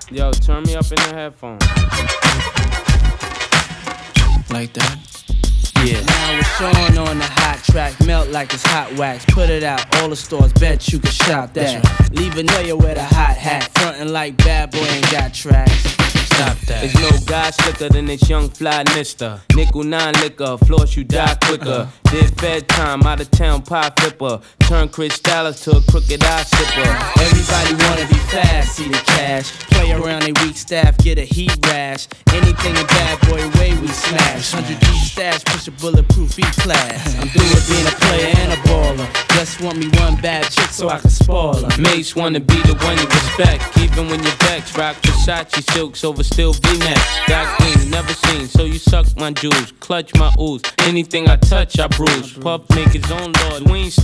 Yo, turn me up in the headphones. Like that? Yeah. Now it's Sean on the hot track, melt like it's hot wax. Put it out, all the stores, bet you can shop that. Right. Leave a know you with a hot hat, frontin' like bad boy ain't got tracks. Stop that. There's no guy slicker than this young fly mister. Nickel 9 liquor, floss you die quicker. Did Fed time, out of town pie flipper. Turn Chris Dallas to a crooked eye sipper. Everybody wanna be fast, see the cash. Play around they weak staff, get a heat rash. Anything a bad boy way we smash. 100 deep stash, push a bulletproof E-class. I'm through with being a player and a baller. Just want me one bad chick so I can spoil her. Mates wanna be the one you respect, even when you're vexed. Rock Versace silks over still V-necks. Got green, never seen, so you suck my jewels. Clutch my ooze, anything I touch I bruise. Puff make his own laws, we ain't